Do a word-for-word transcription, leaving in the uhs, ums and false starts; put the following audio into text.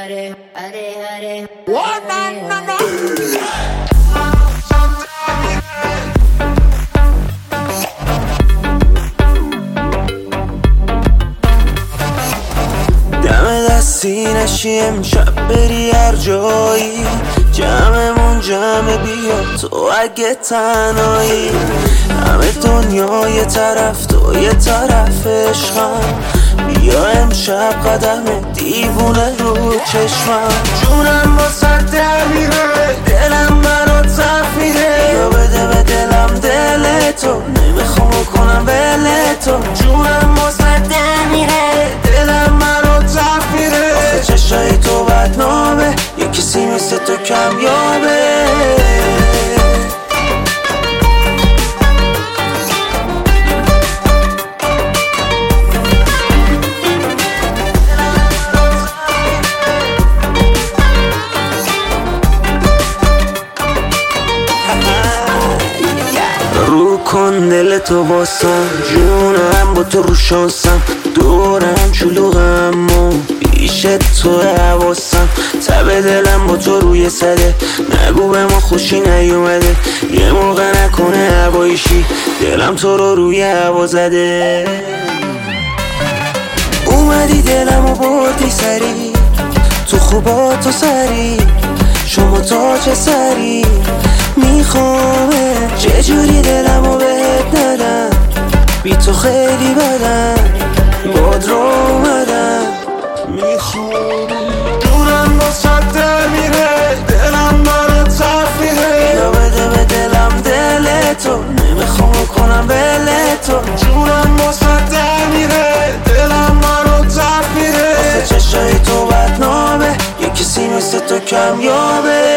hare hare hare One na na دم دستی نشی امشب بری هر جایی جمعمون جمع بیا تو اگه تنهایی همه دنیا یه طرف تو یه طرف عشقم بیا امشب قدم دیوونه رو چشمم جونم با صد در میره دلم برات صف میره یا بده به دلم دل تو نمیخوام کنم بله تو جونم با صد در میره دلم برات صف میره آخه چشای تو بدنامه یه کسی مثل تو کمیابه رو کن دل تو باسم جونم با تو رو شانسم دورم شلوغم و پیش تو حواسم تب دلم با تو روی سده نگو به ما خوشی نیومده یه موقع نکنه هوایشی دلم تو رو روی هوا زده اومدی دلم و بردی سری تو خوبا تو سری شما تاج سری میخوامه چجوری دلمو بهت ندم بی تو خیلی بدم باد رو اومدم میخوامه دورم با صد در میره دلم برات صف میره یا بده به دلم دل تو نمیخوام کنم بله تو جونم با صد در میره دلم برات صف میره آخه چشای تو بدنامه یه کسی مثل تو کمیابه